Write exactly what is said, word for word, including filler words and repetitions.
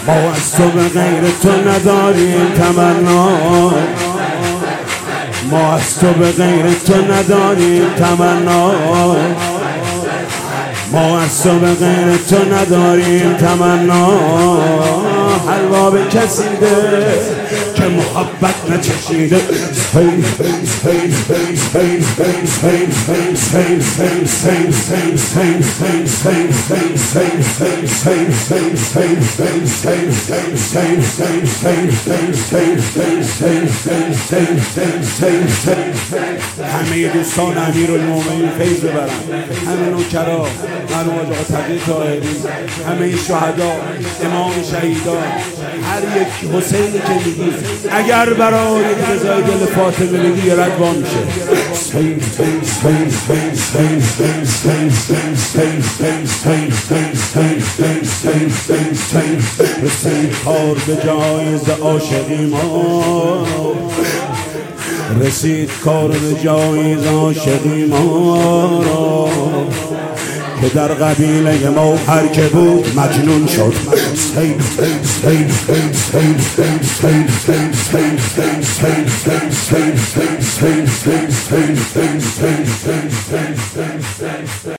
ما از تو به غیر تو نداریم تمنا، ما از تو به غیر تو نداریم تمنا، ما از تو به غیر تو نداریم تمنا. حلوا به کسی ده که محبت نچشیده، همه دوستان امیرالمومنین فیض ببرن، همه نوکرا، مرحوم حاج آقا تقی طاهری، همه شهدا، امام شهیدا، هر یک حسینی که میگی اگر برای رضای دل فاطمه بگی یه رد وا میشه. رسید کار به جایز عاشقی ما، رسید کار به جایز عاشقی ما را، که در قبیله ما هر که بود مجنون شد.